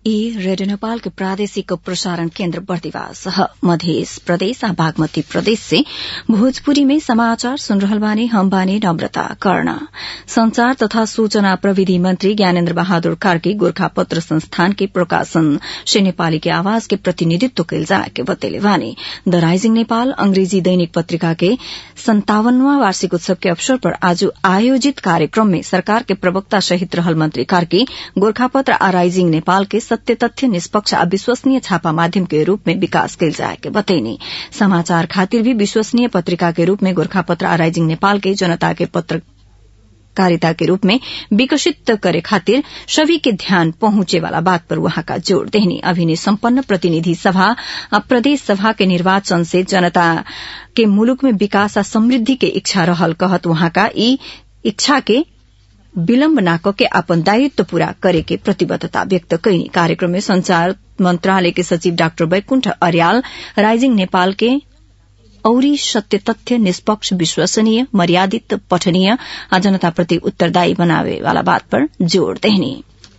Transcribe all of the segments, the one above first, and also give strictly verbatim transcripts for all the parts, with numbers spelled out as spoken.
ई रेडियो नेपाल के प्रादेशिक प्रसारण केन्द्र बर्दिवास मध्य प्रदेश आ बागमती प्रदेश से भोजपुरी में समाचार सुन रहल बानी। हम बानी नम्रता कर्ण। संचार तथा सूचना प्रविधि मंत्री ज्ञानेन्द्र बहादुर कार्की गोरखापत्र संस्थान के प्रकाशन से नेपाली के आवाज के प्रतिनिधित्व कैल जाए के बतैले बानी। द राइजिंग नेपाल अंग्रेजी दैनिक पत्रिका के संतावनवां वार्षिक उत्सव के अवसर पर आज आयोजित कार्यक्रम में सरकार के प्रवक्ता सहित रहल मंत्री कार्की गोरखापत्र आ राइजिंग नेपाल के सत्य तथ्य निष्पक्ष आ विश्वसनीय छापा माध्यम के रूप में विकास कैल जाए के बतैनी। समाचार खातिर भी विश्वसनीय पत्रिका के रूप में गोरखापत्र आ राइजिंग नेपाल के जनता के पत्रकारिता के रूप में विकसित करे खातिर सभी के ध्यान पहुंचे वाला बात पर वहां का जोड़ देनी। अभिनय संपन्न प्रतिनिधि सभा आ प्रदेश सभा के निर्वाचन से जनता के मुलुक में विकास आ समृद्धि के इच्छा रहल कहत वहां का ई इच्छा के विलम्ब न करके अपन दायित्व पूरा करे के प्रतिबद्धता व्यक्त कईनी। कार्यक्रम में संचार मंत्रालय के सचिव डाक्टर वैकुण्ठ अर्याल राइजिंग नेपाल के औरी सत्य तथ्य निष्पक्ष विश्वसनीय मर्यादित पठनीय आ जनता प्रति उत्तरदायी बनावे वाला बात पर जोड़ देनी।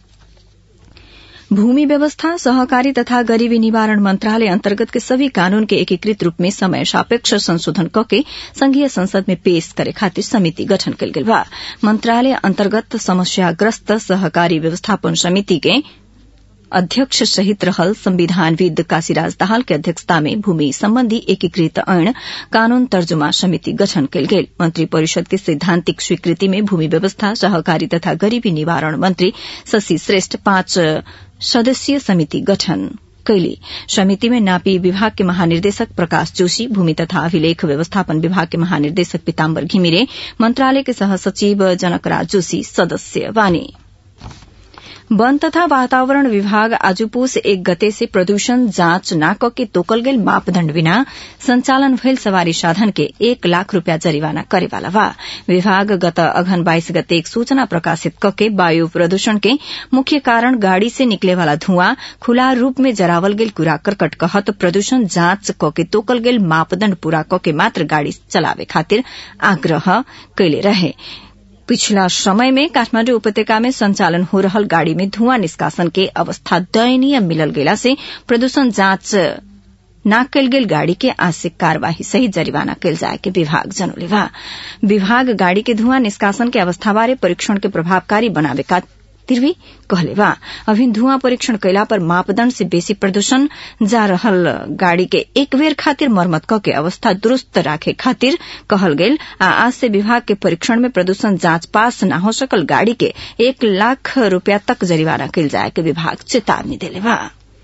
भूमि व्यवस्था सहकारी तथा गरीबी निवारण मंत्रालय अंतर्गत के सभी कानून के एकीकृत रूप में समय सापेक्ष संशोधन करके संघीय संसद में पेश करे खातिर समिति गठन कल गेल बा। मंत्रालय अंतर्गत समस्याग्रस्त सहकारी व्यवस्थापन समिति के अध्यक्ष सहित रहल संविधानविद काशीराज दाहाल के अध्यक्षता में भूमि संबंधी एकीकृत ऐन कानून तर्जुमा समिति गठन कल गेल। मंत्री परिषद के सैद्धांतिक स्वीकृति में भूमि व्यवस्था सहकारी तथा गरीबी निवारण मंत्री शशि श्रेष्ठ पांच सदस्यीय समिति गठन कैली। समिति में नापी विभाग के महानिर्देशक प्रकाश जोशी, भूमि तथा अभिलेख व्यवस्थापन विभाग के महानिर्देशक पीताम्बर घिमिरे, मंत्रालय के सहसचिव जनकराज जोशी सदस्य बानी। वन तथा वातावरण विभाग आज पुस एक गते से प्रदूषण जांच न करके तोकल गेल मापदण्ड बिना संचालन भइल सवारी साधन के एक लाख रूपया जरिवाना करेवाला बा। विभाग गत अघन बाईस गते एक सूचना प्रकाशित करके वायु प्रदूषण के मुख्य कारण गाड़ी से निकले वाला धुआं खुला रूप में जरावल गेल कूड़ा करकट कहत प्रदूषण जांच करके तोकल गेल मापदण्ड पूरा करके मात्र गाड़ी चलावे खातिर आग्रह कैले रहे। पिछला समय में काठमाण्डु उपत्यका में संचालन हो रहल गाड़ी में धुआं निष्कासन के अवस्था दयनीय मिलल गेला से प्रदूषण जांच न कल गेल गाड़ी के आज से कार्यवाही सहित जरिवाना कल जाए के विभाग जनौले बा। विभाग गाड़ी के धुआं निष्कासन के अवस्था बारे परीक्षण के प्रभावकारी बनावे खातिर भी कहले बा। अभी धुआं परीक्षण कैला पर मापदण्ड से बेसी प्रदूषण जा रहल गाड़ी के एक बेर खातिर मरम्मत करके अवस्था दुरुस्त राखे खातिर कहल गेल। आज से विभाग के परीक्षण में प्रदूषण जांच पास न हो सकल गाड़ी के एक लाख रूपया तक जरिवाना कैल जाए के विभाग चेतावनी देले बा।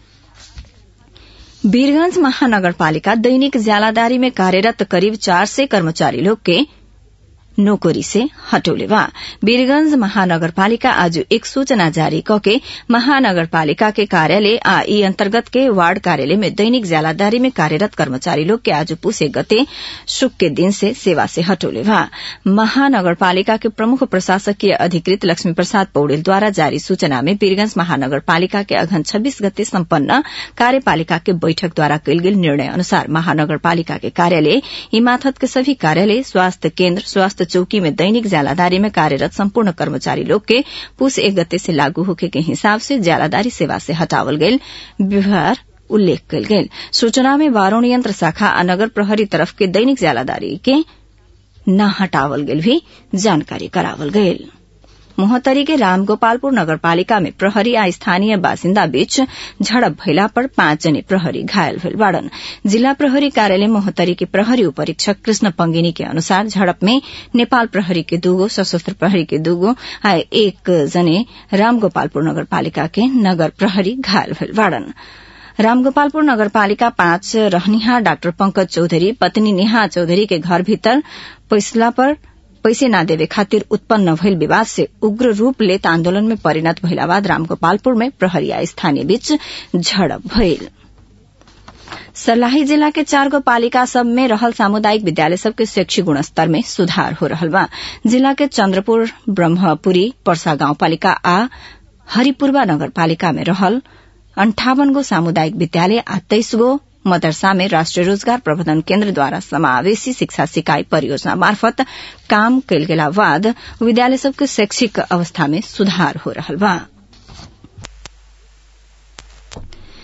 वीरगंज महानगरपालिका दैनिक ज्यालादारी में कार्यरत करीब चार सय कर्मचारी लोग के नौकरी से हटौले बा। वीरगंज महानगरपालिका आज एक सूचना जारी करके महानगरपालिका के कार्यालय आ ई अंतर्गत के वार्ड कार्यालय में दैनिक ज्यालादारी में कार्यरत कर्मचारी लोग के आज पुसे गते शुक के दिन से सेवा से हटौले बा। महानगरपालिका के प्रमुख प्रशासकीय अधिकृत लक्ष्मी प्रसाद पौडेल द्वारा जारी सूचना में वीरगंज महानगरपालिका के अघन छब्बीस गते सम्पन्न कार्यपालिका के बैठक द्वारा कैल गेल निर्णय अनुसार महानगरपालिका के कार्यालय इमाथत के सभी कार्यालय स्वास्थ्य केन्द्र स्वास्थ्य चौकी में दैनिक ज्यालादारी में कार्यरत संपूर्ण कर्मचारी लोग के पुस एक गते से लागू होके के हिसाब से ज्यालादारी सेवा से हटावल गेल विवरण उल्लेख कल गेल। सूचना में वारुण यंत्र शाखा आ नगर प्रहरी तरफ के दैनिक ज्यालादारी के न हटावल गेल भी जानकारी करावल गेल। मोहतरी के रामगोपालपुर नगरपालिका में प्रहरी आ स्थानीय बासिन्दा बीच झड़प भइला पर पांच जने प्रहरी घायल भेल बाड़न। जिला प्रहरी कार्यालय मोहतरी के प्रहरी उपरीक्षक कृष्ण पंगिनी के अनुसार झड़प में नेपाल प्रहरी के दूगो, सशस्त्र प्रहरी के दूगो आ एक जने रामगोपालपुर नगरपालिका के नगर प्रहरी घायल भेल बाड़न। रामगोपालपुर नगरपालिका पांच रहनिहा डाक्टर पंकज चौधरी पत्नी नेहा चौधरी के घर भीतर पैसला पर पैसे न देवे खातिर उत्पन्न भइल विवाद से उग्र रूप लेत आन्दोलन में परिणत भइला बाद रामगोपालपुर में प्रहरी आ स्थानीय बीच झड़प भइल। सर्लाही जिला के चार गो पालिका सब में रहल सामुदायिक विद्यालय सब के शैक्षिक गुणस्तर में सुधार हो रहल बा। जिला के चन्द्रपुर, ब्रह्मपुरी, पर्सा गाउँपालिका आ हरिपुरवा नगरपालिका में रहल अंठावन गो सामुदायिक विद्यालय आ तेईस गो मदरसा में राष्ट्रीय रोजगार प्रबंधन केन्द्र द्वारा समावेशी शिक्षा सिकाई परियोजना मार्फत काम कयल गेला बाद विद्यालय सबके शैक्षिक अवस्था में सुधार हो रहल बा।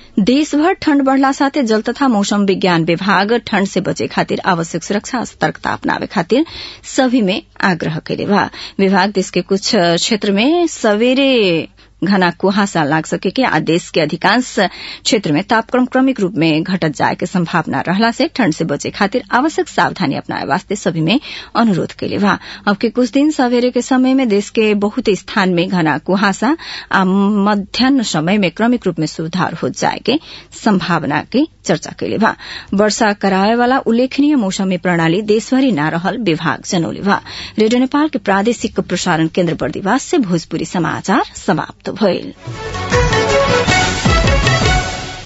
देशभर ठण्ड बढ़ला साथै जल तथा मौसम विज्ञान विभाग ठण्ड से बचे खातिर आवश्यक सुरक्षा और सतर्कता अपनावे खातिर सभी में आग्रह कैले बा। विभाग देश के कुछ क्षेत्र में सवेरे घना कुहासा लाग सकेके आ देश के अधिकांश क्षेत्र में तापक्रम क्रमिक रूप में घटत जाए के संभावना रहला से ठंड से बचे खातिर आवश्यक सावधानी अपनाए वास्ते सभी में अनुरोध कैले बा। अब के कुछ दिन सवेरे के समय में देश के बहुत स्थान में घना कुहासा आ मध्याह्न समय में क्रमिक रूप में सुधार हो जाए के संभावना के चर्चा कैले बा। वर्षा कराए वाला उल्लेखनीय मौसमी प्रणाली देशभरि न रहल विभाग जनौले बा। रेडियो नेपाल के प्रादेशिक प्रसारण केन्द्र बर्दिवास से भोजपुरी समाचार समाप्त भइल।